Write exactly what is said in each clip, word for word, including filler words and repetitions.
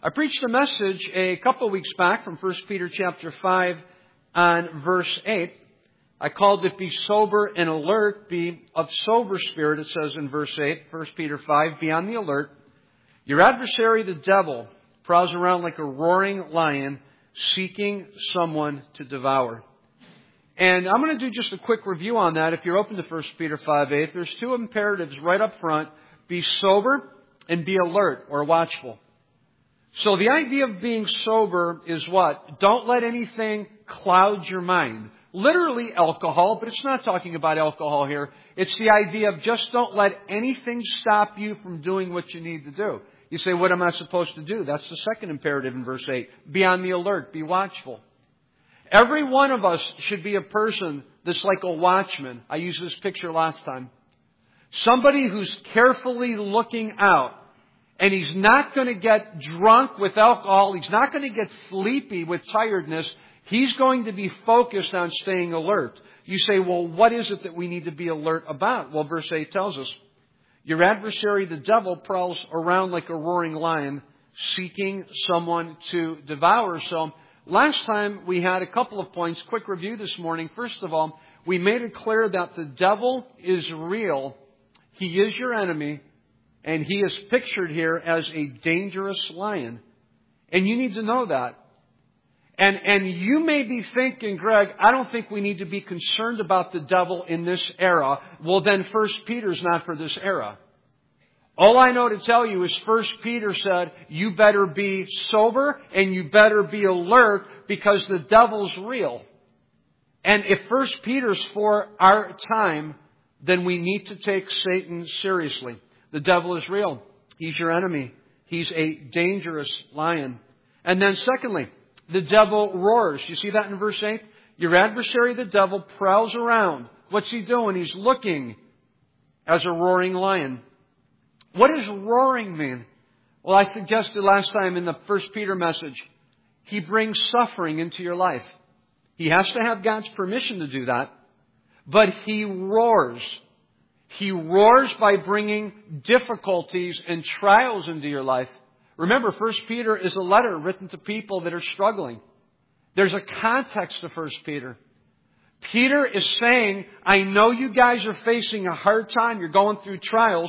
I preached a message a couple of weeks back from First Peter chapter five on verse eight. I called it Be Sober and Alert, Be of Sober Spirit, it says in verse eight, First Peter five, Be on the alert. Your adversary, the devil, prowls around like a roaring lion, seeking someone to devour. And I'm going to do just a quick review on that. If you're open to First Peter five eight, there's two imperatives right up front. Be sober and be alert or watchful. So the idea of being sober is what? Don't let anything cloud your mind. Literally alcohol, but it's not talking about alcohol here. It's the idea of just don't let anything stop you from doing what you need to do. You say, what am I supposed to do? That's the second imperative in verse eight. Be on the alert. Be watchful. Every one of us should be a person that's like a watchman. I used this picture last time. Somebody who's carefully looking out. And he's not going to get drunk with alcohol. He's not going to get sleepy with tiredness. He's going to be focused on staying alert. You say, well, what is it that we need to be alert about? Well, verse eight tells us, your adversary, the devil, prowls around like a roaring lion, seeking someone to devour. So last time we had a couple of points. Quick review this morning. First of all, we made it clear that the devil is real. He is your enemy. And he is pictured here as a dangerous lion. And you need to know that. And, and you may be thinking, Greg, I don't think we need to be concerned about the devil in this era. Well, then First Peter's not for this era. All I know to tell you is First Peter said, you better be sober and you better be alert because the devil's real. And if First Peter's for our time, then we need to take Satan seriously. The devil is real. He's your enemy. He's a dangerous lion. And then secondly, the devil roars. You see that in verse eight? Your adversary, the devil, prowls around. What's he doing? He's looking as a roaring lion. What does roaring mean? Well, I suggested last time in the First Peter message, he brings suffering into your life. He has to have God's permission to do that. But he roars. He roars by bringing difficulties and trials into your life. Remember, First Peter is a letter written to people that are struggling. There's a context to First Peter. Peter is saying, I know you guys are facing a hard time. You're going through trials.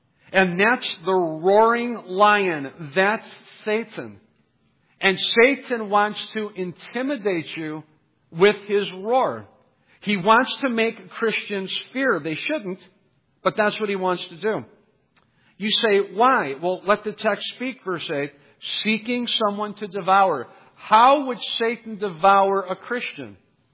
And that's the roaring lion. That's Satan. And Satan wants to intimidate you with his roar. He wants to make Christians fear. They shouldn't. But that's what he wants to do. You say, why? Well, let the text speak, verse eight. Seeking someone to devour. How would Satan devour a Christian?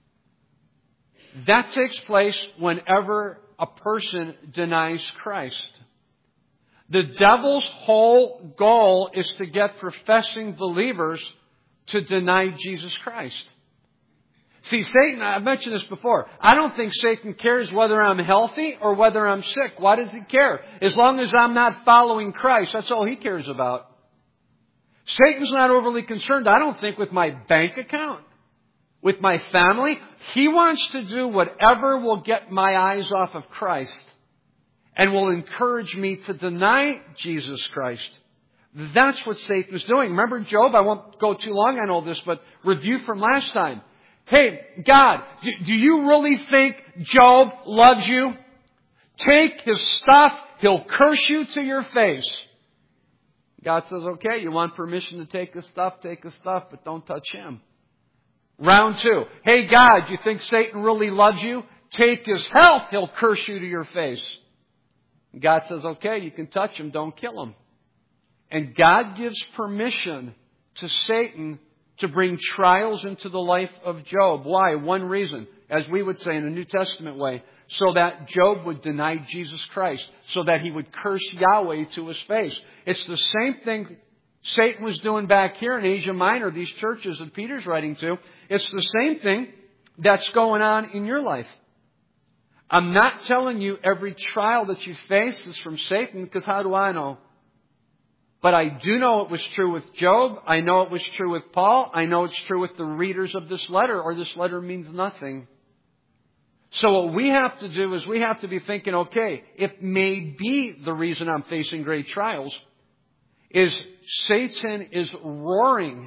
That takes place whenever a person denies Christ. The devil's whole goal is to get professing believers to deny Jesus Christ. See, Satan, I've mentioned this before. I don't think Satan cares whether I'm healthy or whether I'm sick. Why does he care? As long as I'm not following Christ, that's all he cares about. Satan's not overly concerned, I don't think, with my bank account, with my family. He wants to do whatever will get my eyes off of Christ and will encourage me to deny Jesus Christ. That's what Satan's doing. Remember Job? I won't go too long on all this, but review from last time. Hey, God, do, do you really think Job loves you? Take his stuff. He'll curse you to your face. God says, okay, you want permission to take his stuff? Take his stuff, but don't touch him. Round two. Hey, God, you think Satan really loves you? Take his health. He'll curse you to your face. God says, okay, you can touch him. Don't kill him. And God gives permission to Satan to bring trials into the life of Job. Why? One reason, as we would say in a New Testament way, so that Job would deny Jesus Christ, so that he would curse Yahweh to his face. It's the same thing Satan was doing back here in Asia Minor, these churches that Peter's writing to. It's the same thing that's going on in your life. I'm not telling you every trial that you face is from Satan, because how do I know? But I do know it was true with Job. I know it was true with Paul. I know it's true with the readers of this letter, or this letter means nothing. So what we have to do is we have to be thinking, okay, it may be the reason I'm facing great trials. is Satan is roaring.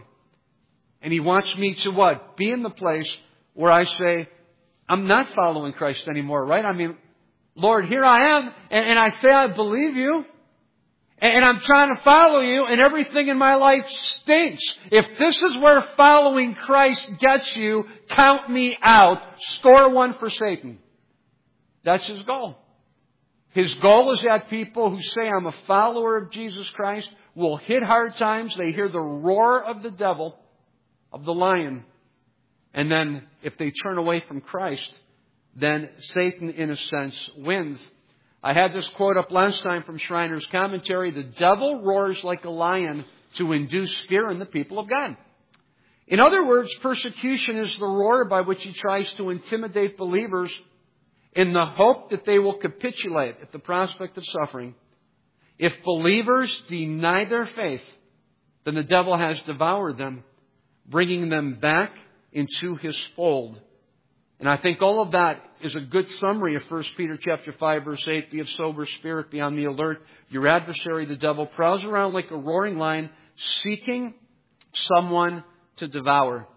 And he wants me to what? Be in the place where I say, I'm not following Christ anymore, right? I mean, Lord, here I am, and, and I say I believe you, and, and I'm trying to follow you, and everything in my life stinks. If this is where following Christ gets you, count me out. Score one for Satan. That's his goal. His goal is that people who say, I'm a follower of Jesus Christ, will hit hard times. They hear the roar of the devil, of the lion. And then if they turn away from Christ, then Satan, in a sense, wins. I had this quote up last time from Schreiner's commentary. The devil roars like a lion to induce fear in the people of God. In other words, persecution is the roar by which he tries to intimidate believers in the hope that they will capitulate at the prospect of suffering. If believers deny their faith, then the devil has devoured them, bringing them back into his fold. And I think all of that is a good summary of First Peter chapter five, verse eight. Be of sober spirit, be on the alert. Your adversary, the devil, prowls around like a roaring lion, seeking someone to devour.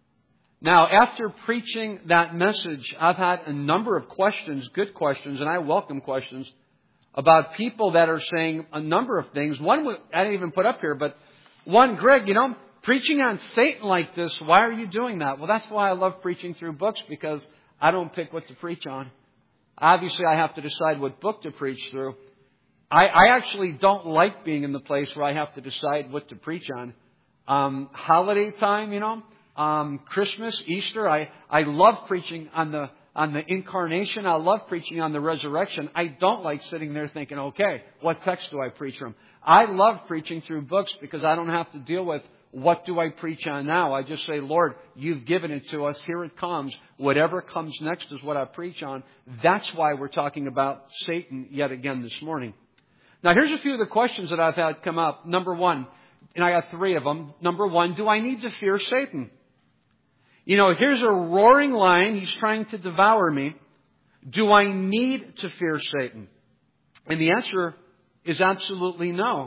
Now, after preaching that message, I've had a number of questions, good questions, and I welcome questions, about people that are saying a number of things. One I didn't even put up here, but one, Greg, you know, preaching on Satan like this, why are you doing that? Well, that's why I love preaching through books, because I don't pick what to preach on. Obviously, I have to decide what book to preach through. I, I actually don't like being in the place where I have to decide what to preach on. Um, holiday time, you know, um, Christmas, Easter, I, I love preaching on the on the incarnation. I love preaching on the resurrection. I don't like sitting there thinking, okay, what text do I preach from? I love preaching through books because I don't have to deal with what do I preach on now. I just say, Lord, you've given it to us. Here it comes. Whatever comes next is what I preach on. That's why we're talking about Satan yet again this morning. Now, here's a few of the questions that I've had come up. Number one, and I got three of them. Number one, do I need to fear Satan? You know, here's a roaring lion. He's trying to devour me. Do I need to fear Satan? And the answer is absolutely no.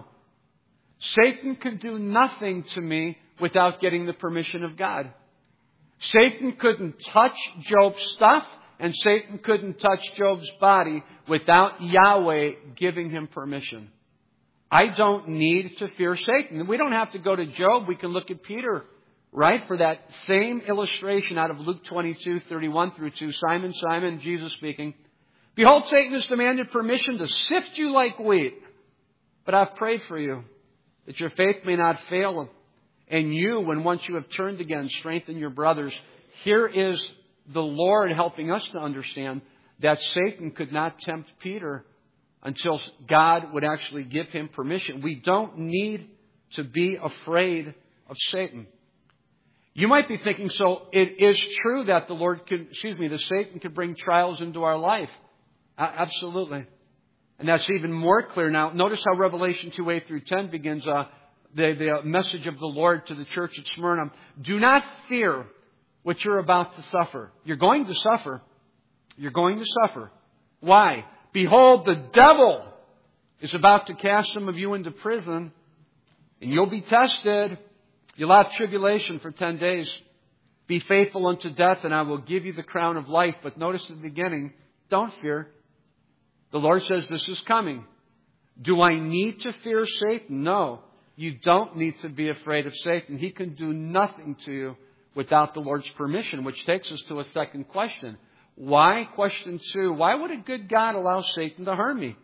Satan could do nothing to me without getting the permission of God. Satan couldn't touch Job's stuff, and Satan couldn't touch Job's body without Yahweh giving him permission. I don't need to fear Satan. We don't have to go to Job. We can look at Peter, right? For that same illustration out of Luke twenty-two, thirty-one through two. Simon, Simon, Jesus speaking. Behold, Satan has demanded permission to sift you like wheat. But I've prayed for you, that your faith may not fail. And you, when once you have turned again, strengthen your brothers. Here is the Lord helping us to understand that Satan could not tempt Peter until God would actually give him permission. We don't need to be afraid of Satan. You might be thinking, so it is true that the Lord could, excuse me, that Satan could bring trials into our life. Uh, absolutely. And that's even more clear now. Notice how Revelation two, eight through ten begins, uh, the, the message of the Lord to the church at Smyrna. Do not fear what you're about to suffer. You're going to suffer. You're going to suffer. Why? Behold, the devil is about to cast some of you into prison, and you'll be tested. You'll have tribulation for ten days. Be faithful unto death, and I will give you the crown of life. But notice at the beginning, don't fear. The Lord says this is coming. Do I need to fear Satan? No. You don't need to be afraid of Satan. He can do nothing to you without the Lord's permission, which takes us to a second question. Why? Question two, why would a good God allow Satan to harm me?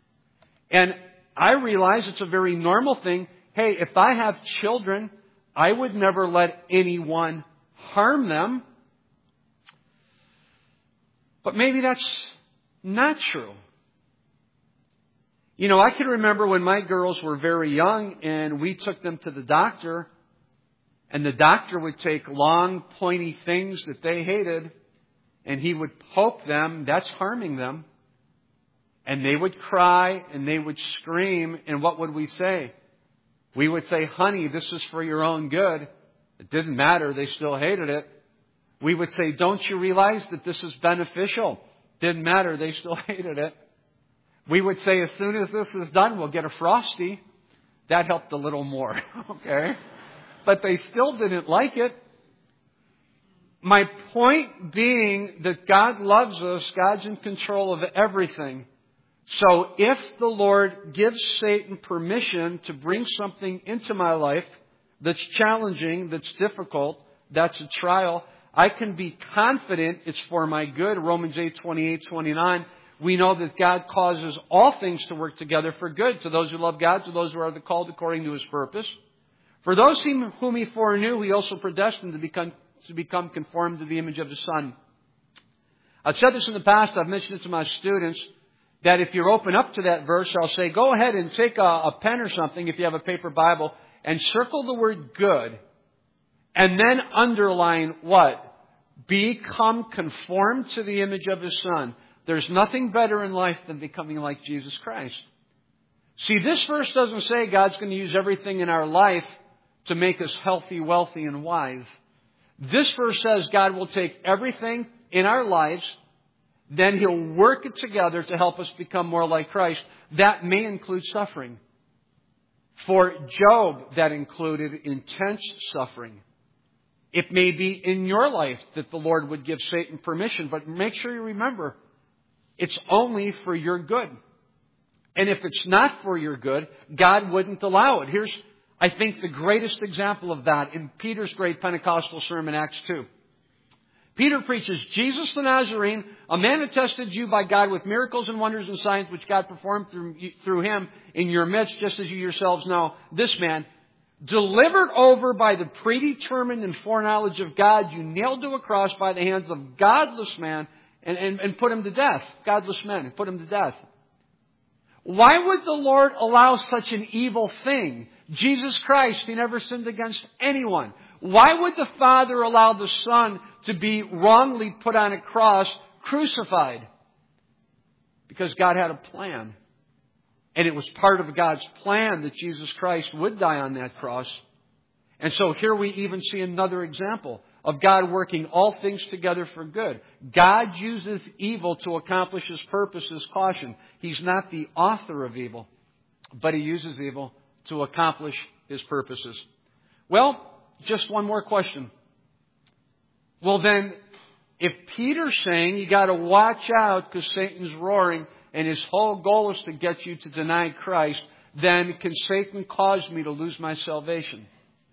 And I realize it's a very normal thing. Hey, if I have children, I would never let anyone harm them. But maybe that's not true. You know, I can remember when my girls were very young and we took them to the doctor, and the doctor would take long, pointy things that they hated and he would poke them. That's harming them. And they would cry and they would scream. And what would we say? We would say, honey, this is for your own good. It didn't matter. They still hated it. We would say, don't you realize that this is beneficial? Didn't matter. They still hated it. We would say, as soon as this is done, we'll get a Frosty. That helped a little more, okay? But they still didn't like it. My point being that God loves us. God's in control of everything. So if the Lord gives Satan permission to bring something into my life that's challenging, that's difficult, that's a trial, I can be confident it's for my good. Romans eight, twenty-eight, twenty-nine. We know that God causes all things to work together for good to those who love God, to those who are called according to His purpose. For those whom He foreknew, He also predestined to become, to become conformed to the image of His Son. I've said this in the past. I've mentioned it to my students, that if you're open up to that verse, I'll say, go ahead and take a, a pen or something, if you have a paper Bible, and circle the word good, and then underline what? Become conformed to the image of His Son. There's nothing better in life than becoming like Jesus Christ. See, this verse doesn't say God's going to use everything in our life to make us healthy, wealthy, and wise. This verse says God will take everything in our lives, then He'll work it together to help us become more like Christ. That may include suffering. For Job, that included intense suffering. It may be in your life that the Lord would give Satan permission, but make sure you remember, it's only for your good. And if it's not for your good, God wouldn't allow it. Here's, I think, the greatest example of that in Peter's great Pentecostal sermon, Acts two. Peter preaches, Jesus the Nazarene, a man attested to you by God with miracles and wonders and signs which God performed through, through Him in your midst, just as you yourselves know. This man, delivered over by the predetermined and foreknowledge of God, you nailed to a cross by the hands of godless man and, and, and put Him to death. Godless men, and put Him to death. Why would the Lord allow such an evil thing? Jesus Christ, He never sinned against anyone. Why would the Father allow the Son to be wrongly put on a cross, crucified? Because God had a plan. And it was part of God's plan that Jesus Christ would die on that cross. And so here we even see another example of God working all things together for good. God uses evil to accomplish His purposes, caution. He's not the author of evil, but He uses evil to accomplish His purposes. Well, just one more question. Well then, if Peter's saying you got to watch out because Satan's roaring and his whole goal is to get you to deny Christ, then can Satan cause me to lose my salvation?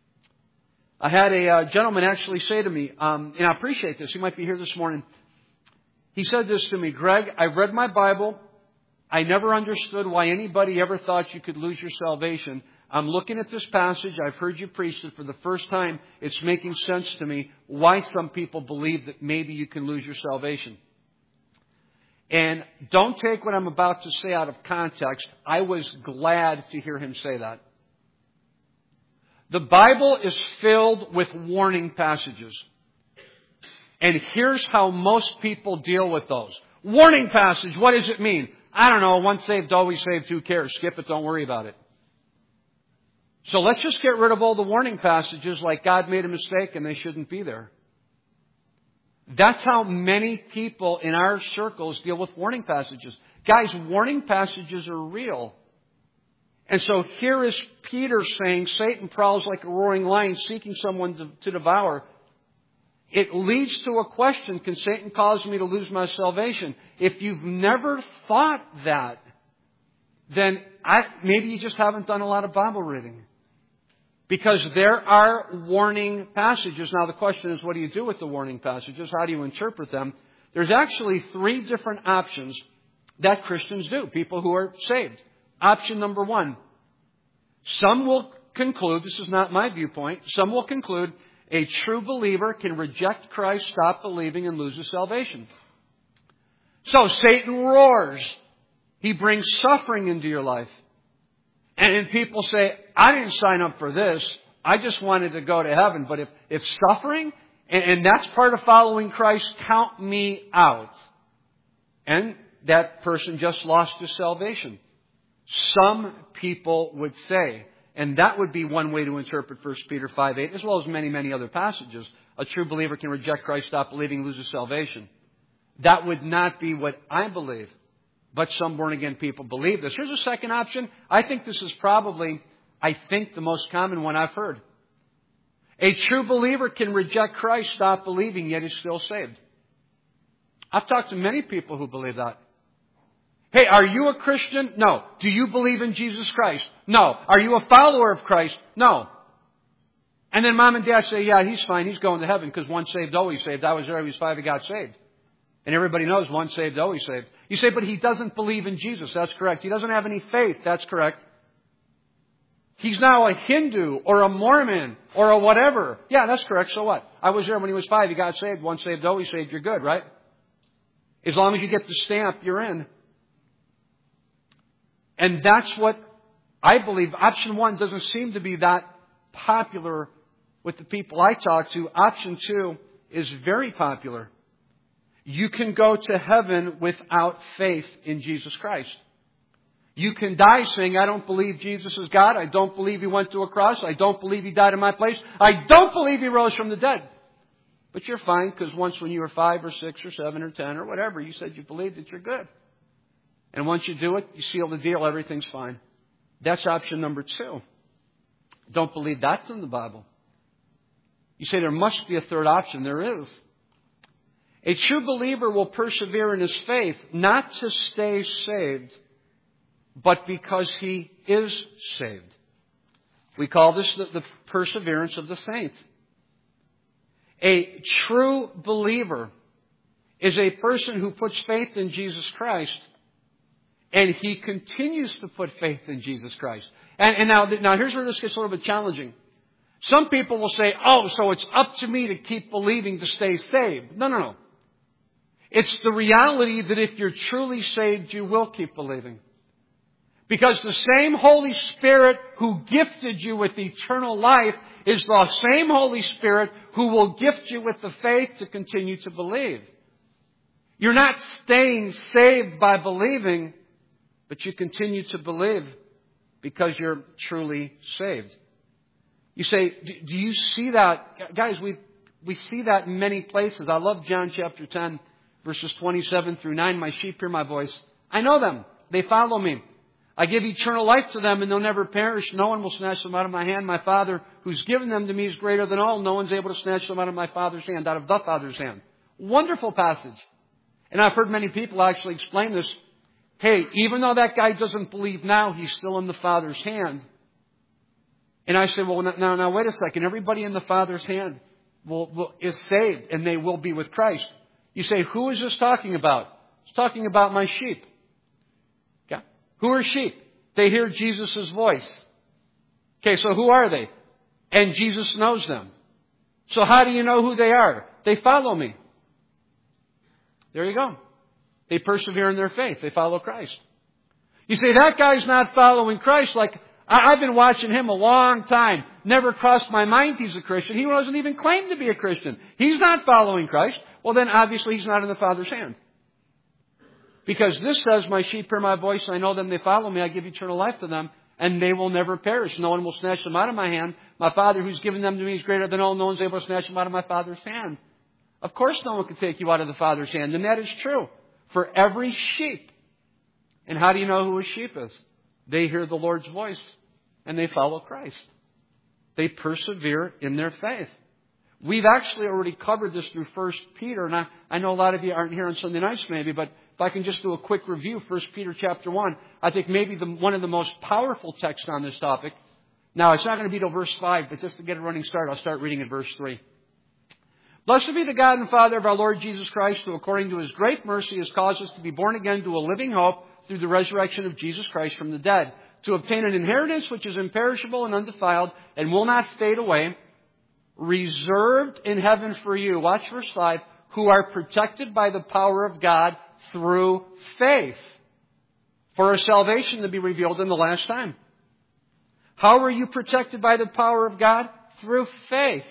I had a uh, gentleman actually say to me, um, and I appreciate this, he might be here this morning. He said this to me, Greg, I read my Bible. I never understood why anybody ever thought you could lose your salvation. I'm looking at this passage. I've heard you preach it for the first time. It's making sense to me why some people believe that maybe you can lose your salvation. And don't take what I'm about to say out of context. I was glad to hear him say that. The Bible is filled with warning passages. And here's how most people deal with those. Warning passage, what does it mean? I don't know, once saved, always saved, who cares? Skip it, don't worry about it. So let's just get rid of all the warning passages like God made a mistake and they shouldn't be there. That's how many people in our circles deal with warning passages. Guys, warning passages are real. And so here is Peter saying, Satan prowls like a roaring lion seeking someone to, to devour. It leads to a question, can Satan cause me to lose my salvation? If you've never thought that, then I, maybe you just haven't done a lot of Bible reading. Because there are warning passages. Now the question is, what do you do with the warning passages? How do you interpret them? There's actually three different options that Christians do, people who are saved. Option number one, some will conclude, this is not my viewpoint, some will conclude a true believer can reject Christ, stop believing, and lose his salvation. So Satan roars. He brings suffering into your life. And then people say, I didn't sign up for this. I just wanted to go to heaven. But if, if suffering, and, and that's part of following Christ, count me out. And that person just lost his salvation. Some people would say, and that would be one way to interpret First Peter five eight, as well as many, many other passages. A true believer can reject Christ, stop believing, lose his salvation. That would not be what I believe. But some born-again people believe this. Here's a second option. I think this is probably I think the most common one I've heard. A true believer can reject Christ, stop believing, yet is still saved. I've talked to many people who believe that. Hey, are you a Christian? No. Do you believe in Jesus Christ? No. Are you a follower of Christ? No. And then mom and dad say, yeah, he's fine. He's going to heaven because once saved, always saved. I was there. He was five. He got saved. And everybody knows once saved, always saved. You say, but he doesn't believe in Jesus. That's correct. He doesn't have any faith. That's correct. He's now a Hindu or a Mormon or a whatever. Yeah, that's correct. So what? I was there when he was five. He got saved. Once saved, always saved. You're good, right? As long as you get the stamp, you're in. And that's what I believe. Option one doesn't seem to be that popular with the people I talk to. Option two is very popular. You can go to heaven without faith in Jesus Christ. You can die saying, I don't believe Jesus is God. I don't believe He went to a cross. I don't believe He died in my place. I don't believe He rose from the dead. But you're fine because once when you were five or six or seven or ten or whatever, you said you believed it, you're good. And once you do it, you seal the deal, everything's fine. That's option number two. Don't believe that's in the Bible. You say there must be a third option. There is. A true believer will persevere in his faith, not to stay saved, but because he is saved. We call this the, the perseverance of the saint. A true believer is a person who puts faith in Jesus Christ, and he continues to put faith in Jesus Christ. And, and now, now here's where this gets a little bit challenging. Some people will say, oh, so it's up to me to keep believing to stay saved. No, no, no. It's the reality that if you're truly saved, you will keep believing. Because the same Holy Spirit who gifted you with eternal life is the same Holy Spirit who will gift you with the faith to continue to believe. You're not staying saved by believing, but you continue to believe because you're truly saved. You say, do you see that? Guys, we we see that in many places. I love John chapter ten, verses twenty-seven through nine. My sheep hear my voice. I know them. They follow me. I give eternal life to them, and they'll never perish. No one will snatch them out of my hand. My Father, who's given them to me, is greater than all. No one's able to snatch them out of my Father's hand, out of the Father's hand. Wonderful passage. And I've heard many people actually explain this. Hey, even though that guy doesn't believe now, he's still in the Father's hand. And I say, well, now, now, wait a second. Everybody in the Father's hand will, will, is saved, and they will be with Christ. You say, who is this talking about? It's talking about my sheep. Okay. Who are sheep? They hear Jesus' voice. Okay, so who are they? And Jesus knows them. So how do you know who they are? They follow me. There you go. They persevere in their faith. They follow Christ. You say, that guy's not following Christ. Like, I've been watching him a long time. Never crossed my mind he's a Christian. He doesn't even claim to be a Christian. He's not following Christ. Well, then obviously he's not in the Father's hand. Because this says, my sheep hear my voice, I know them, they follow me, I give eternal life to them, and they will never perish. No one will snatch them out of my hand. My Father who's given them to me is greater than all. No one's able to snatch them out of my Father's hand. Of course no one can take you out of the Father's hand. And that is true for every sheep. And how do you know who a sheep is? They hear the Lord's voice and they follow Christ. They persevere in their faith. We've actually already covered this through First Peter. And I, I know a lot of you aren't here on Sunday nights maybe, but if I can just do a quick review, First Peter chapter one, I think maybe the, one of the most powerful texts on this topic. Now, it's not going to be till verse five, but just to get a running start, I'll start reading at verse three. Blessed be the God and Father of our Lord Jesus Christ, who according to His great mercy has caused us to be born again to a living hope through the resurrection of Jesus Christ from the dead, to obtain an inheritance which is imperishable and undefiled and will not fade away, reserved in heaven for you. Watch verse five. Who are protected by the power of God through faith for a salvation to be revealed in the last time. How are you protected by the power of God? Through faith.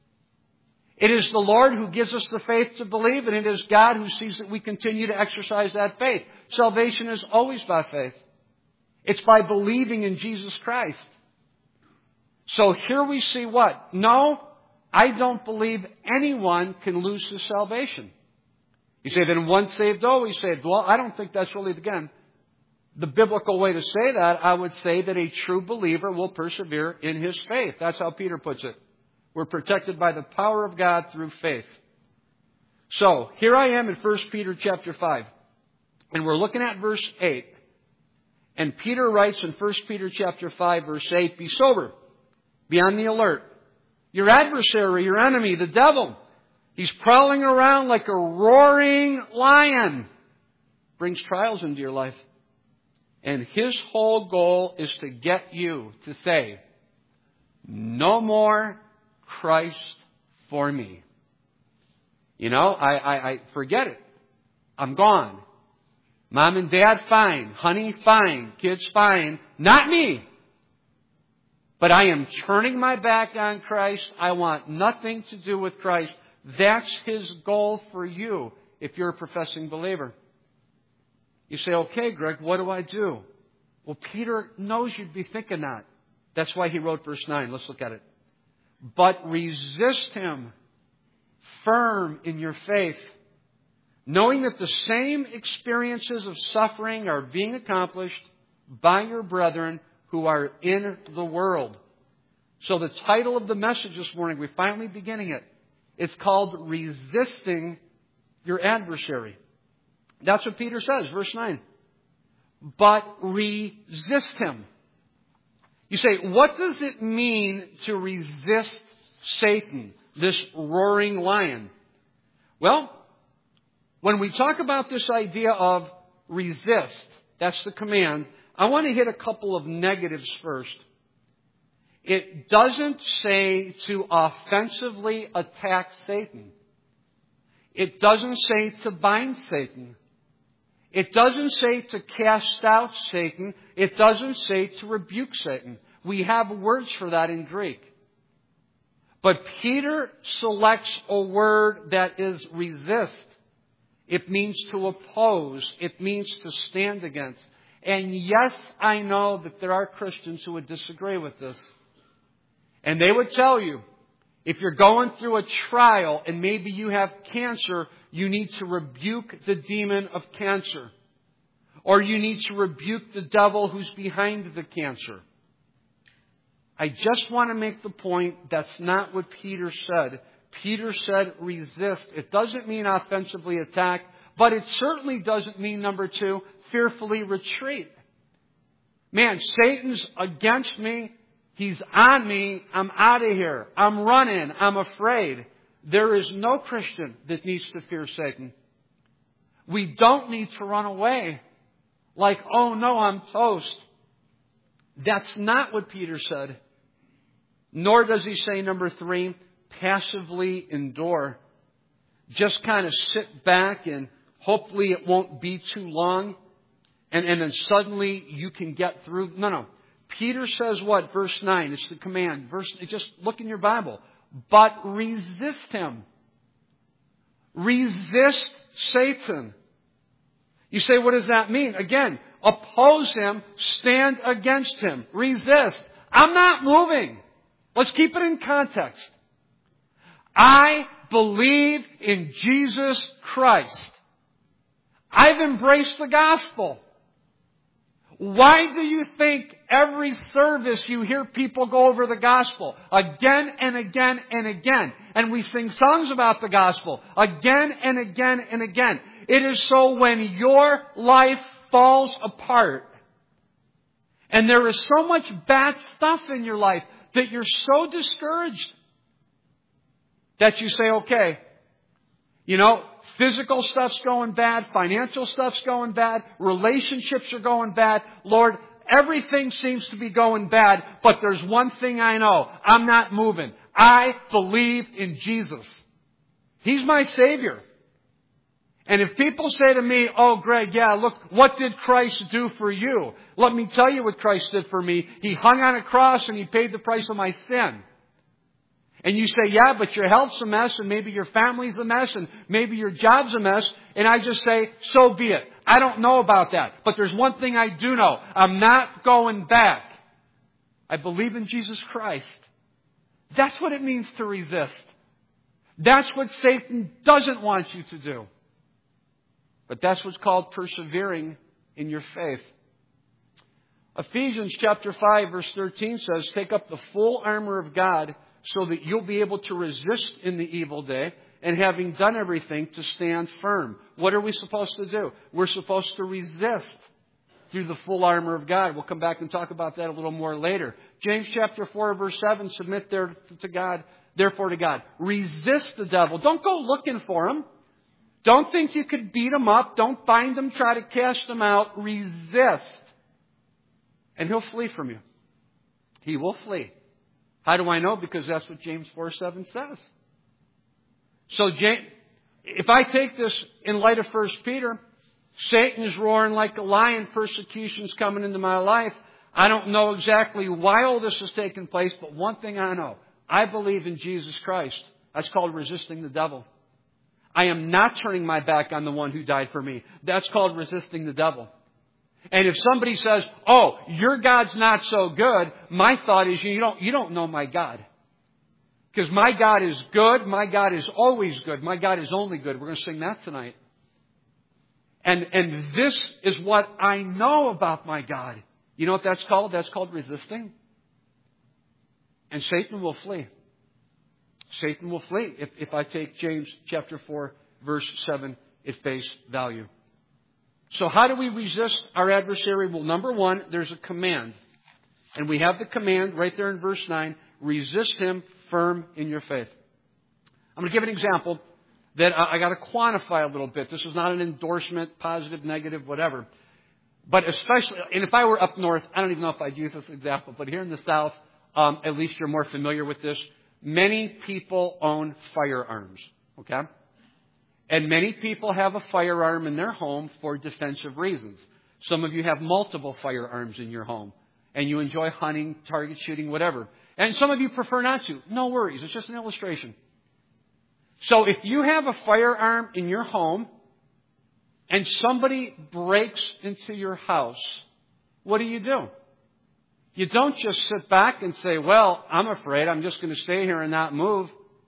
It is the Lord who gives us the faith to believe, and it is God who sees that we continue to exercise that faith. Salvation is always by faith. It's by believing in Jesus Christ. So here we see what? No, I don't believe anyone can lose his salvation. You say, then once saved, always saved. Well, I don't think that's really the again. the biblical way to say that, I would say that a true believer will persevere in his faith. That's how Peter puts it. We're protected by the power of God through faith. So, here I am in First Peter chapter five. And we're looking at verse eight. And Peter writes in First Peter chapter five, verse eight, be sober, be on the alert. Your adversary, your enemy, the devil, he's prowling around like a roaring lion. Brings trials into your life. And his whole goal is to get you to say, no more Christ for me. You know, I, I, I forget it. I'm gone. Mom and Dad, fine. Honey, fine. Kids, fine. Not me. But I am turning my back on Christ. I want nothing to do with Christ. That's his goal for you if you're a professing believer. You say, okay, Greg, what do I do? Well, Peter knows you'd be thinking that. That's why he wrote verse nine. Let's look at it. But resist him, firm in your faith, knowing that the same experiences of suffering are being accomplished by your brethren who are in the world. So the title of the message this morning, we're finally beginning it. It's called Resisting Your Adversary. That's what Peter says, verse nine. But resist him. You say, what does it mean to resist Satan, this roaring lion? Well, when we talk about this idea of resist, that's the command, I want to hit a couple of negatives first. It doesn't say to offensively attack Satan. It doesn't say to bind Satan. It doesn't say to cast out Satan. It doesn't say to rebuke Satan. We have words for that in Greek. But Peter selects a word that is resist. It means to oppose. It means to stand against. And yes, I know that there are Christians who would disagree with this. And they would tell you, if you're going through a trial and maybe you have cancer, you need to rebuke the demon of cancer. Or you need to rebuke the devil who's behind the cancer. I just want to make the point that's not what Peter said. Peter said resist. It doesn't mean offensively attack, but it certainly doesn't mean, number two, fearfully retreat. Man, Satan's against me. He's on me. I'm out of here. I'm running. I'm afraid. There is no Christian that needs to fear Satan. We don't need to run away like, oh no, I'm toast. That's not what Peter said. Nor does he say, number three, passively endure. Just kind of sit back and hopefully it won't be too long. And, and then suddenly you can get through. No, no. Peter says what? Verse nine. It's the command. Verse. Just look in your Bible. But resist him. Resist Satan. You say, what does that mean? Again, oppose him. Stand against him. Resist. I'm not moving. Let's keep it in context. I believe in Jesus Christ. I've embraced the gospel. Why do you think every service you hear people go over the gospel again and again and again? And we sing songs about the gospel again and again and again. It is so when your life falls apart and there is so much bad stuff in your life that you're so discouraged that you say, okay, you know, physical stuff's going bad, financial stuff's going bad, relationships are going bad. Lord, everything seems to be going bad, but there's one thing I know. I'm not moving. I believe in Jesus. He's my Savior. And if people say to me, oh, Greg, yeah, look, what did Christ do for you? Let me tell you what Christ did for me. He hung on a cross and He paid the price of my sin. And you say, yeah, but your health's a mess and maybe your family's a mess and maybe your job's a mess. And I just say, so be it. I don't know about that. But there's one thing I do know. I'm not going back. I believe in Jesus Christ. That's what it means to resist. That's what Satan doesn't want you to do. But that's what's called persevering in your faith. Ephesians chapter five verse thirteen says, take up the full armor of God so that you'll be able to resist in the evil day, and having done everything, to stand firm. What are we supposed to do? We're supposed to resist through the full armor of God. We'll come back and talk about that a little more later. James chapter four verse seven, submit there to God, therefore to God. Resist the devil. Don't go looking for him. Don't think you could beat him up. Don't bind him, try to cast him out. Resist. And he'll flee from you. He will flee. How do I know? Because that's what James four seven says. So James, if I take this in light of First Peter, Satan is roaring like a lion. Persecution's coming into my life. I don't know exactly why all this has taken place, but one thing I know. I believe in Jesus Christ. That's called resisting the devil. I am not turning my back on the one who died for me. That's called resisting the devil. And if somebody says, oh, your God's not so good, my thought is, you don't, you don't know my God. Because my God is good. My God is always good. My God is only good. We're going to sing that tonight. And, and this is what I know about my God. You know what that's called? That's called resisting. And Satan will flee. Satan will flee if, if I take James chapter four, verse seven at face value. So how do we resist our adversary? Well, number one, there's a command. And we have the command right there in verse nine. Resist him firm in your faith. I'm going to give an example that I, I got to quantify a little bit. This is not an endorsement, positive, negative, whatever. But especially, and if I were up north, I don't even know if I'd use this example, but here in the South, um, at least you're more familiar with this. Many people own firearms, okay? And many people have a firearm in their home for defensive reasons. Some of you have multiple firearms in your home, and you enjoy hunting, target shooting, whatever. And some of you prefer not to. No worries. It's just an illustration. So if you have a firearm in your home and somebody breaks into your house, what do you do? You don't just sit back and say, well, I'm afraid. I'm just going to stay here and not move.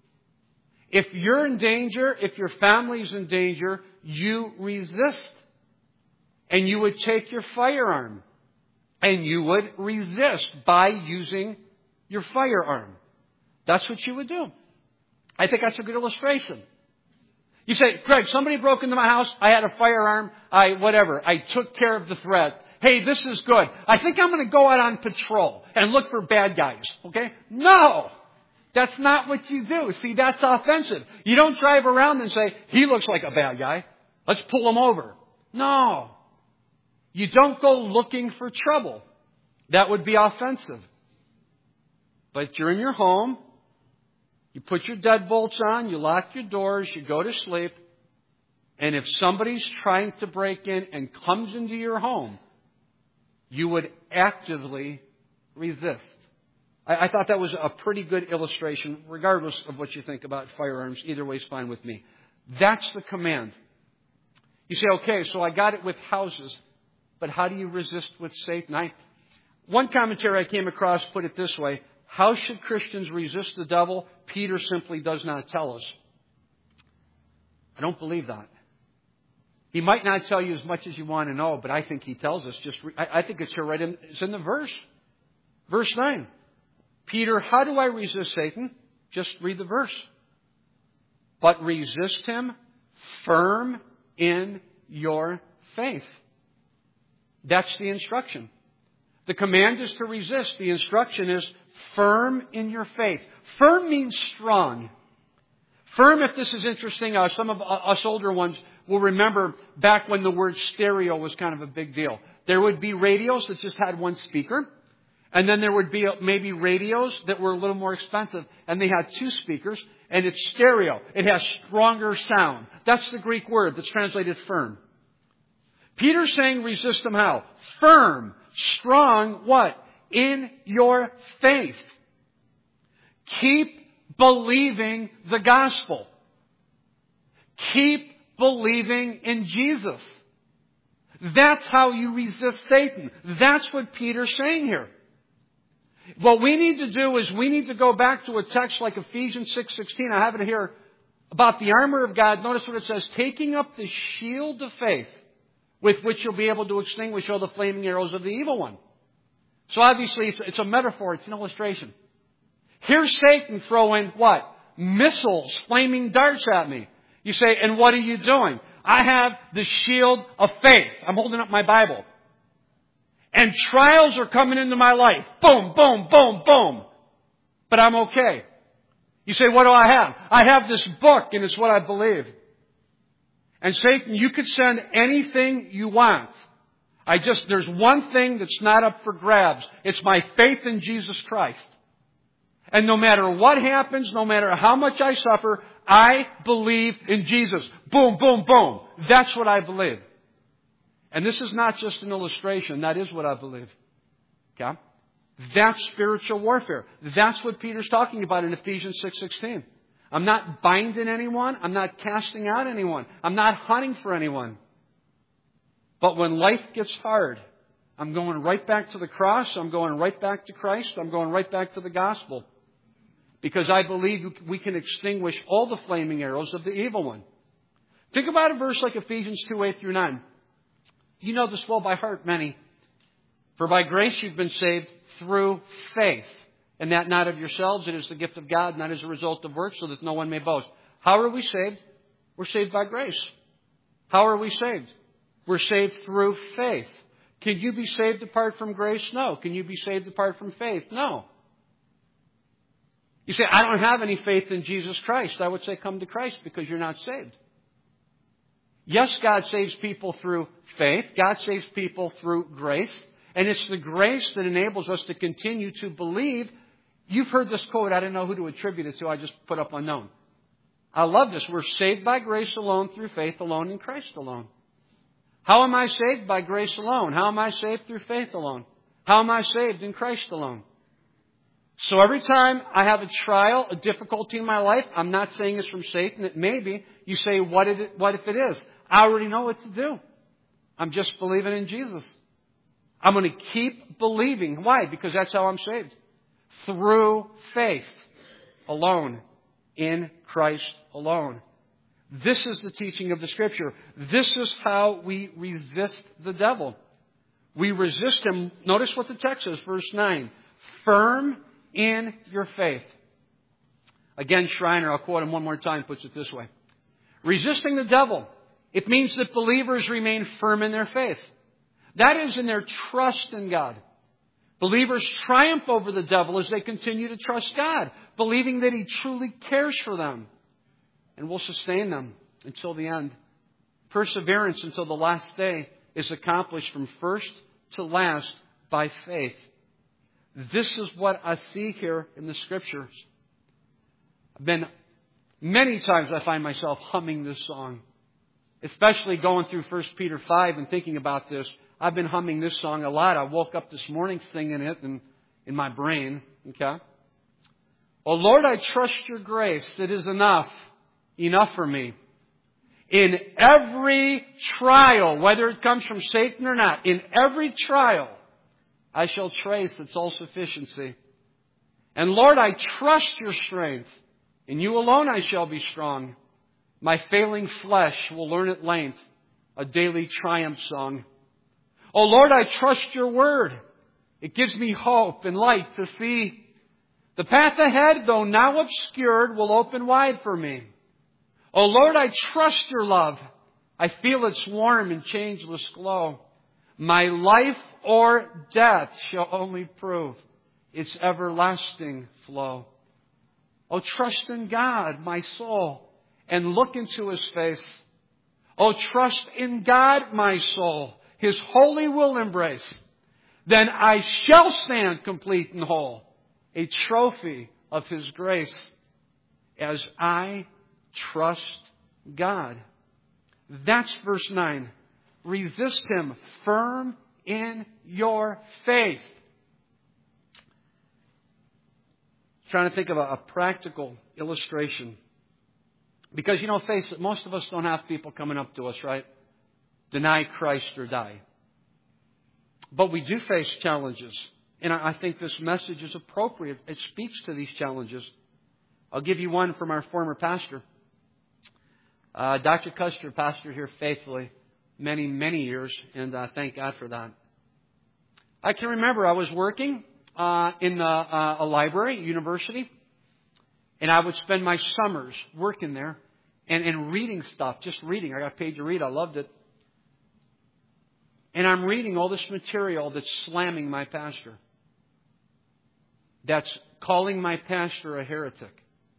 If you're in danger, if your family's in danger, you resist. And you would take your firearm. And you would resist by using your firearm. That's what you would do. I think that's a good illustration. You say, Greg, somebody broke into my house. I had a firearm. I, whatever. I took care of the threat. Hey, this is good. I think I'm going to go out on patrol and look for bad guys. Okay? No! That's not what you do. See, that's offensive. You don't drive around and say, he looks like a bad guy. Let's pull him over. No. You don't go looking for trouble. That would be offensive. But you're in your home. You put your deadbolts on. You lock your doors. You go to sleep. And if somebody's trying to break in and comes into your home, you would actively resist. I, I thought that was a pretty good illustration, regardless of what you think about firearms. Either way is fine with me. That's the command. You say, okay, so I got it with houses, but how do you resist with Satan? I, one commentary I came across put it this way. How should Christians resist the devil? Peter simply does not tell us. I don't believe that. He might not tell you as much as you want to know, but I think he tells us. Just, I, I think it's here right in, it's in the verse. Verse nine. Peter, how do I resist Satan? Just read the verse. But resist him firm in your faith. That's the instruction. The command is to resist. The instruction is firm in your faith. Firm means strong. Firm, if this is interesting, uh, some of us older ones will remember back when the word stereo was kind of a big deal. There would be radios that just had one speaker. And then there would be maybe radios that were a little more expensive. And they had two speakers. And it's stereo. It has stronger sound. That's the Greek word that's translated firm. Peter's saying resist them how? Firm. Strong what? In your faith. Keep believing the gospel. Keep believing in Jesus. That's how you resist Satan. That's what Peter's saying here. What we need to do is we need to go back to a text like Ephesians six sixteen. I have it here about the armor of God. Notice what it says. Taking up the shield of faith with which you'll be able to extinguish all the flaming arrows of the evil one. So obviously it's, it's a metaphor. It's an illustration. Here's Satan throwing what? Missiles, flaming darts at me. You say, and what are you doing? I have the shield of faith. I'm holding up my Bible. And trials are coming into my life. Boom, boom, boom, boom. But I'm okay. You say, what do I have? I have this book, and it's what I believe. And Satan, you could send anything you want. I just, there's one thing that's not up for grabs. It's my faith in Jesus Christ. And no matter what happens, no matter how much I suffer, I believe in Jesus. Boom, boom, boom. That's what I believe. And this is not just an illustration. That is what I believe. Okay? That's spiritual warfare. That's what Peter's talking about in Ephesians six sixteen. I'm not binding anyone. I'm not casting out anyone. I'm not hunting for anyone. But when life gets hard, I'm going right back to the cross. I'm going right back to Christ. I'm going right back to the gospel. Because I believe we can extinguish all the flaming arrows of the evil one. Think about a verse like Ephesians two, eight through nine. You know this well by heart, many. For by grace you've been saved through faith. And that not of yourselves, it is the gift of God, not as a result of works, so that no one may boast. How are we saved? We're saved by grace. How are we saved? We're saved through faith. Can you be saved apart from grace? No. Can you be saved apart from faith? No. You say, I don't have any faith in Jesus Christ. I would say, come to Christ because you're not saved. Yes, God saves people through faith. God saves people through grace. And it's the grace that enables us to continue to believe. You've heard this quote. I didn't know who to attribute it to. I just put up unknown. I love this. We're saved by grace alone, through faith alone, in Christ alone. How am I saved? By grace alone. How am I saved? Through faith alone. How am I saved? In Christ alone. So every time I have a trial, a difficulty in my life, I'm not saying it's from Satan. It may be. You say, what if it, what if it is? I already know what to do. I'm just believing in Jesus. I'm going to keep believing. Why? Because that's how I'm saved. Through faith alone. In Christ alone. This is the teaching of the Scripture. This is how we resist the devil. We resist him. Notice what the text says, verse nine. Firm in your faith. Again, Schreiner, I'll quote him one more time, puts it this way. Resisting the devil, it means that believers remain firm in their faith. That is, in their trust in God. Believers triumph over the devil as they continue to trust God, believing that He truly cares for them and will sustain them until the end. Perseverance until the last day is accomplished from first to last by faith. This is what I see here in the Scriptures. I've been, many times I find myself humming this song. Especially going through First Peter five and thinking about this. I've been humming this song a lot. I woke up this morning singing it in, in my brain. Okay? Oh Lord, I trust your grace. It is enough. Enough for me. In every trial, whether it comes from Satan or not, in every trial, I shall trace its all-sufficiency. And Lord, I trust your strength. In you alone I shall be strong. My failing flesh will learn at length a daily triumph song. Oh Lord, I trust your word. It gives me hope and light to see. The path ahead, though now obscured, will open wide for me. Oh Lord, I trust your love. I feel its warm and changeless glow. My life or death shall only prove its everlasting flow. Oh, trust in God, my soul, and look into His face. Oh, trust in God, my soul, His holy will embrace. Then I shall stand complete and whole, a trophy of His grace, as I trust God. That's verse nine. Resist him firm in your faith. Trying to think of a, a practical illustration. Because, you know, face it, most of us don't have people coming up to us, right? Deny Christ or die. But we do face challenges. And I, I think this message is appropriate. It speaks to these challenges. I'll give you one from our former pastor. Uh, Doctor Custer pastored here faithfully many, many years, and uh, thank God for that. I can remember I was working uh, in a, uh, a library, university, and I would spend my summers working there and, and reading stuff, just reading. I got paid to read. I loved it. And I'm reading all this material that's slamming my pastor, that's calling my pastor a heretic,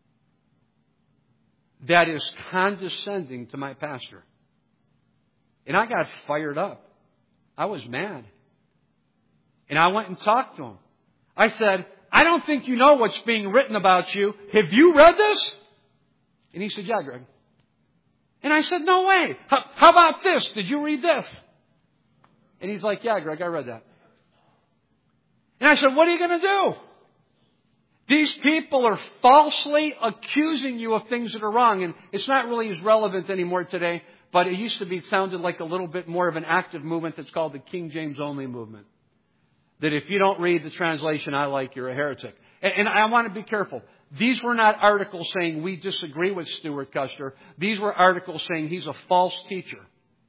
that is condescending to my pastor. And I got fired up. I was mad. And I went and talked to him. I said, I don't think you know what's being written about you. Have you read this? And he said, yeah, Greg. And I said, no way. How, how about this? Did you read this? And he's like, yeah, Greg, I read that. And I said, what are you going to do? These people are falsely accusing you of things that are wrong. And it's not really as relevant anymore today, but it used to be, it sounded like a little bit more of an active movement that's called the King James Only movement. That if you don't read the translation I like, you're a heretic. And, and I want to be careful. These were not articles saying we disagree with Stuart Custer. These were articles saying he's a false teacher.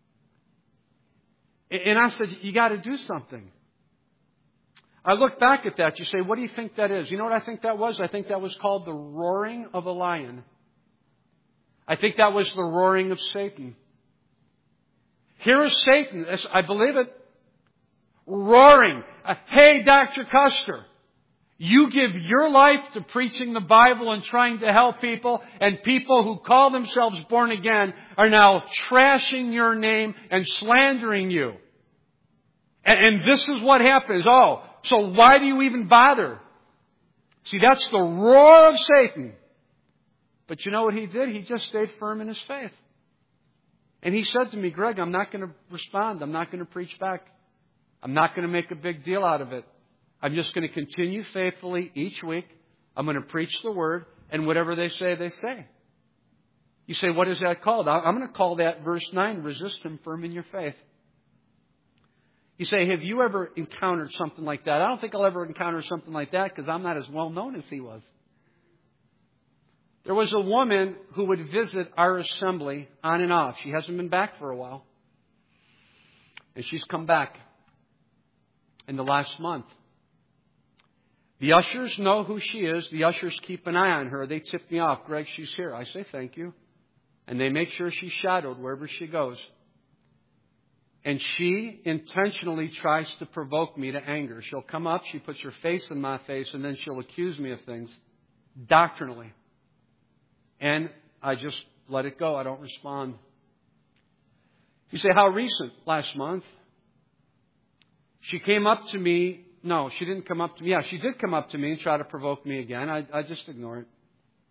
And I said, you got to do something. I look back at that. You say, what do you think that is? You know what I think that was? I think that was called the roaring of a lion. I think that was the roaring of Satan. Here is Satan, I believe it, roaring. Hey, Doctor Custer, you give your life to preaching the Bible and trying to help people, and people who call themselves born again are now trashing your name and slandering you. And, and this is what happens. Oh, so why do you even bother? See, that's the roar of Satan. But you know what he did? He just stayed firm in his faith. And he said to me, Greg, I'm not going to respond. I'm not going to preach back. I'm not going to make a big deal out of it. I'm just going to continue faithfully each week. I'm going to preach the Word, and whatever they say, they say. You say, what is that called? I'm going to call that verse nine, resist him firm in your faith. You say, have you ever encountered something like that? I don't think I'll ever encounter something like that because I'm not as well known as he was. There was a woman who would visit our assembly on and off. She hasn't been back for a while. And she's come back in the last month. The ushers know who she is. The ushers keep an eye on her. They tip me off. Greg, she's here. I say thank you. And they make sure she's shadowed wherever she goes. And she intentionally tries to provoke me to anger. She'll come up, she puts her face in my face, and then she'll accuse me of things doctrinally. And I just let it go. I don't respond. You say, how recent? Last month. She came up to me. No, she didn't come up to me. Yeah, she did come up to me and try to provoke me again. I, I just ignore it.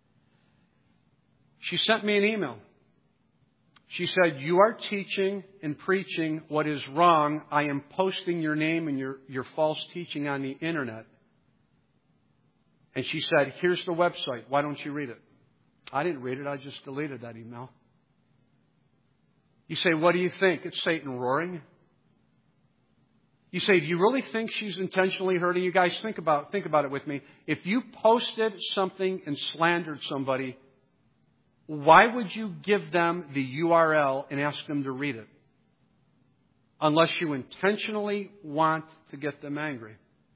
She sent me an email. She said, you are teaching and preaching what is wrong. I am posting your name and your, your false teaching on the internet. And she said, here's the website. Why don't you read it? I didn't read it. I just deleted that email. You say, what do you think? It's Satan roaring. You say, do you really think she's intentionally hurting you? Guys, think about, think about it with me. If you posted something and slandered somebody, why would you give them the U R L and ask them to read it? Unless you intentionally want to get them angry.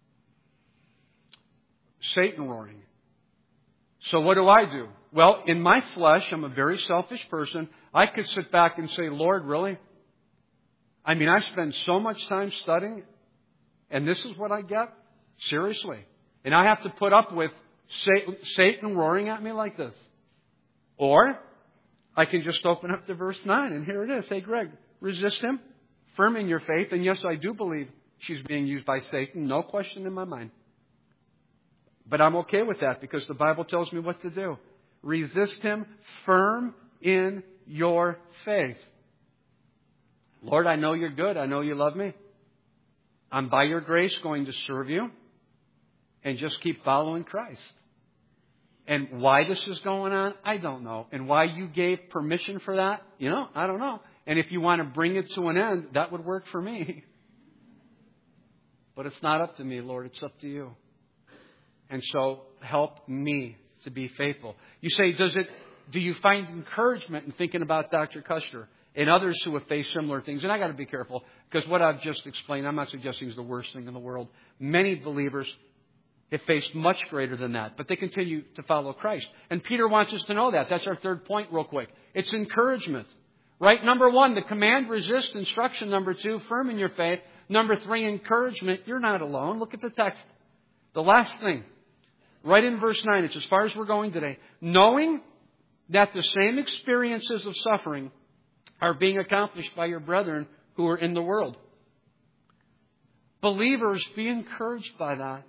Satan roaring. So what do I do? Well, in my flesh, I'm a very selfish person. I could sit back and say, Lord, really? I mean, I spend so much time studying, and this is what I get? Seriously. And I have to put up with Satan roaring at me like this. Or I can just open up to verse nine, and here it is. Hey, Greg, resist him, firm in your faith. And yes, I do believe she's being used by Satan. No question in my mind. But I'm okay with that because the Bible tells me what to do. Resist him, firm in your faith. Lord, I know you're good. I know you love me. I'm by your grace going to serve you and just keep following Christ. And why this is going on, I don't know. And why you gave permission for that, you know, I don't know. And if you want to bring it to an end, that would work for me. But it's not up to me, Lord. It's up to you. And so help me to be faithful. You say, does it? Do you find encouragement in thinking about Doctor Custer? and others who have faced similar things. And I got to be careful, because what I've just explained, I'm not suggesting is the worst thing in the world. Many believers have faced much greater than that, but they continue to follow Christ. And Peter wants us to know that. That's our third point real quick. It's encouragement. Right? Number one, the command, resist. Instruction number two, firm in your faith. Number three, encouragement. You're not alone. Look at the text. The last thing, right in verse nine, it's as far as we're going today. Knowing that the same experiences of suffering are being accomplished by your brethren who are in the world. Believers, be encouraged by that.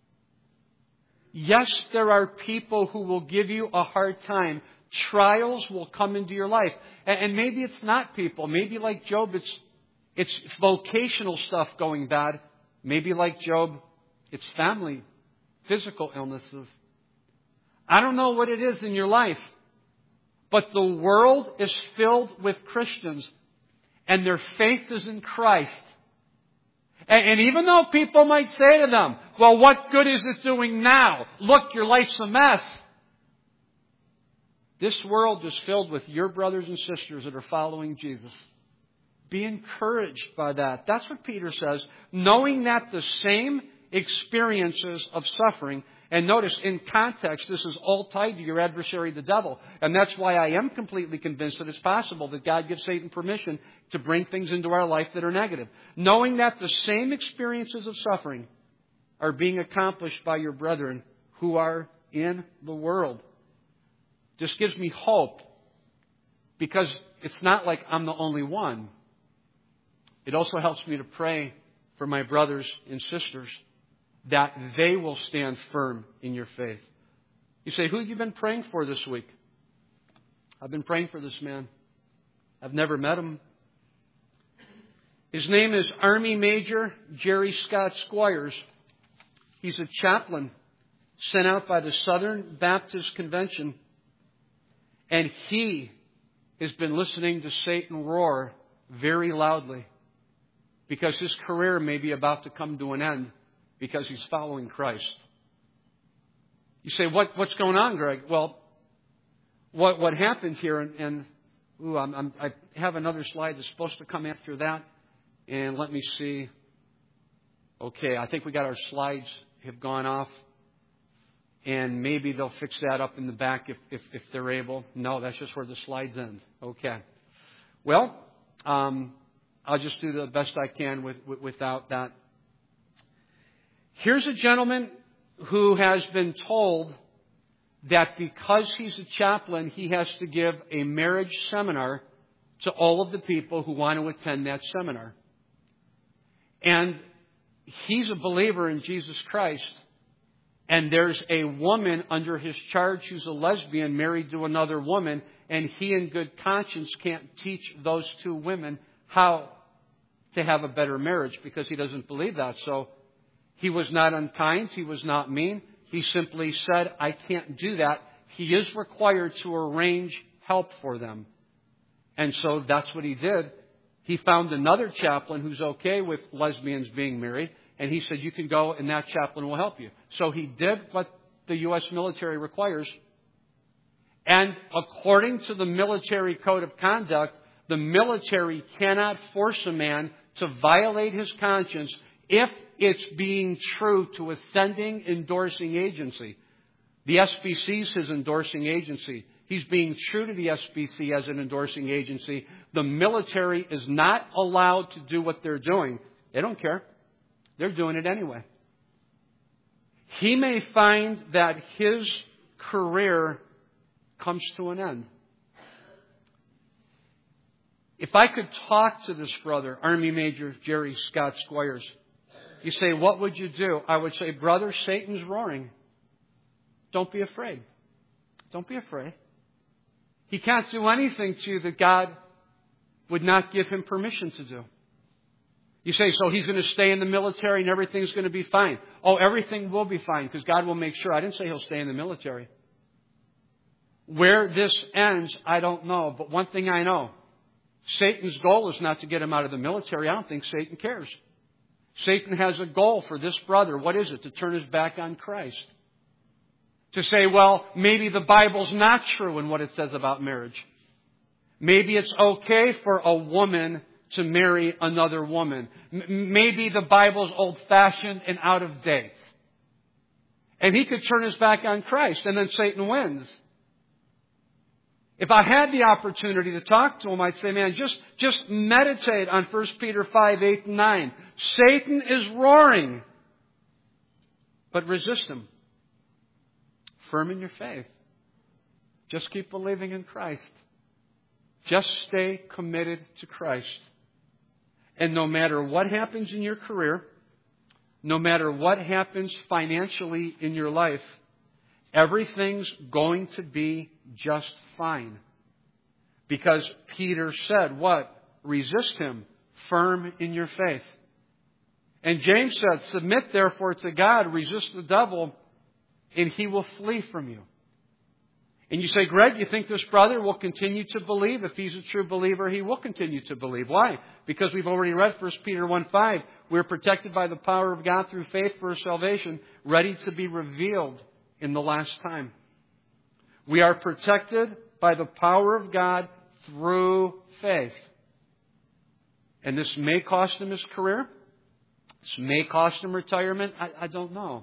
Yes, there are people who will give you a hard time. Trials will come into your life. And maybe it's not people. Maybe like Job, it's, it's vocational stuff going bad. Maybe like Job, it's family, physical illnesses. I don't know what it is in your life, but the world is filled with Christians, and their faith is in Christ. And, and even though people might say to them, well, what good is it doing now? Look, your life's a mess. This world is filled with your brothers and sisters that are following Jesus. Be encouraged by that. That's what Peter says. Knowing that the same experiences of suffering, and notice in context, this is all tied to your adversary, the devil. And that's why I am completely convinced that it's possible that God gives Satan permission to bring things into our life that are negative. Knowing that the same experiences of suffering are being accomplished by your brethren who are in the world. This gives me hope, because it's not like I'm the only one. It also helps me to pray for my brothers and sisters that they will stand firm in your faith. You say, who have you been praying for this week? I've been praying for this man. I've never met him. His name is Army Major Jerry Scott Squires. He's a chaplain sent out by the Southern Baptist Convention. And he has been listening to Satan roar very loudly, because his career may be about to come to an end because he's following Christ. You say, what, what's going on, Greg? Well, what, what happened here, and, and ooh, I'm, I'm, I have another slide that's supposed to come after that. And let me see. Okay, I think we got our slides have gone off. And maybe they'll fix that up in the back if, if, if they're able. No, that's just where the slides end. Okay. Well, um, I'll just do the best I can with, with, without that. Here's a gentleman who has been told that because he's a chaplain, he has to give a marriage seminar to all of the people who want to attend that seminar. And he's a believer in Jesus Christ. And there's a woman under his charge who's a lesbian married to another woman, and he in good conscience can't teach those two women how to have a better marriage because he doesn't believe that. So he was not unkind. He was not mean. He simply said, I can't do that. He is required to arrange help for them. And so that's what he did. He found another chaplain who's okay with lesbians being married. And he said, you can go and that chaplain will help you. So he did what the U S military requires. And according to the military code of conduct, the military cannot force a man to violate his conscience if it's being true to a sending endorsing agency. The S B C is his endorsing agency. He's being true to the S B C as an endorsing agency. The military is not allowed to do what they're doing. They don't care. They're doing it anyway. He may find that his career comes to an end. If I could talk to this brother, Army Major Jerry Scott Squires, you say, what would you do? I would say, brother, Satan's roaring. Don't be afraid. Don't be afraid. He can't do anything to you that God would not give him permission to do. You say, so he's going to stay in the military and everything's going to be fine. Oh, everything will be fine because God will make sure. I didn't say he'll stay in the military. Where this ends, I don't know. But one thing I know, Satan's goal is not to get him out of the military. I don't think Satan cares. Satan has a goal for this brother. What is it? To turn his back on Christ. To say, well, maybe the Bible's not true in what it says about marriage. Maybe it's okay for a woman to marry another woman. M- maybe the Bible's old-fashioned and out of date. And he could turn his back on Christ, and then Satan wins. If I had the opportunity to talk to him, I'd say, man, just, just meditate on First Peter five, eight, and nine. Satan is roaring, but resist him. Firm in your faith. Just keep believing in Christ. Just stay committed to Christ. And no matter what happens in your career, no matter what happens financially in your life, everything's going to be just fine. Because Peter said, what? Resist him, firm in your faith. And James said, submit therefore to God, resist the devil, and he will flee from you. And you say, Greg, you think this brother will continue to believe? If he's a true believer, he will continue to believe. Why? Because we've already read First Peter one five. We're protected by the power of God through faith for salvation, ready to be revealed in the last time. We are protected by the power of God through faith. And this may cost him his career. This may cost him retirement. I, I don't know.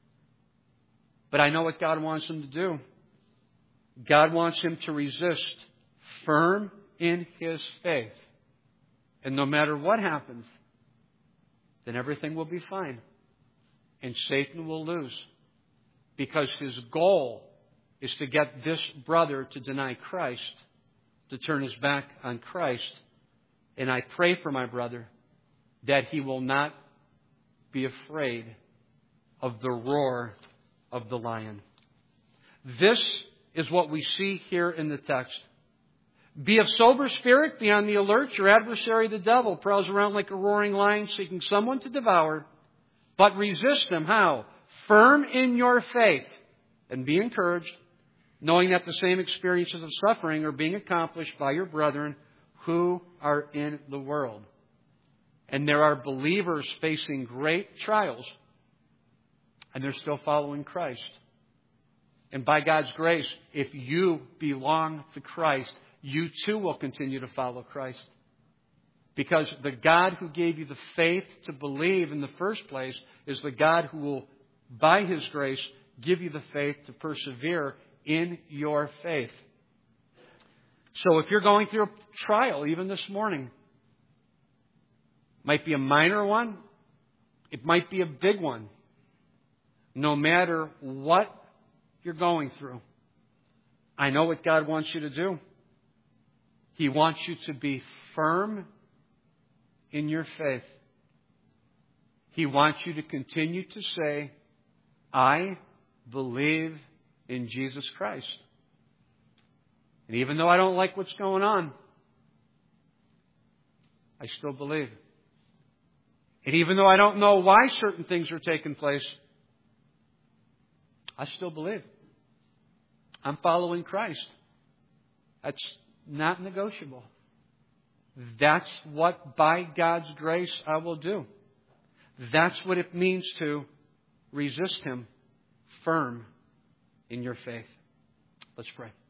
But I know what God wants him to do. God wants him to resist, firm in his faith. And no matter what happens, then everything will be fine. And Satan will lose. Because his goal is to get this brother to deny Christ, to turn his back on Christ. And I pray for my brother that he will not be afraid of the roar of the lion. This is what we see here in the text. Be of sober spirit, be on the alert. Your adversary, the devil, prowls around like a roaring lion seeking someone to devour. But resist him. How? Firm in your faith. And be encouraged, knowing that the same experiences of suffering are being accomplished by your brethren who are in the world. And there are believers facing great trials, and they're still following Christ. And by God's grace, if you belong to Christ, you too will continue to follow Christ. Because the God who gave you the faith to believe in the first place is the God who will, by His grace, give you the faith to persevere in your faith. So if you're going through a trial, even this morning, it might be a minor one, it might be a big one. No matter what you're going through, I know what God wants you to do. He wants you to be firm in your faith. He wants you to continue to say, I believe in Jesus Christ. And even though I don't like what's going on, I still believe. And even though I don't know why certain things are taking place, I still believe. I'm following Christ. That's not negotiable. That's what, by God's grace, I will do. That's what it means to resist Him firm in your faith. Let's pray.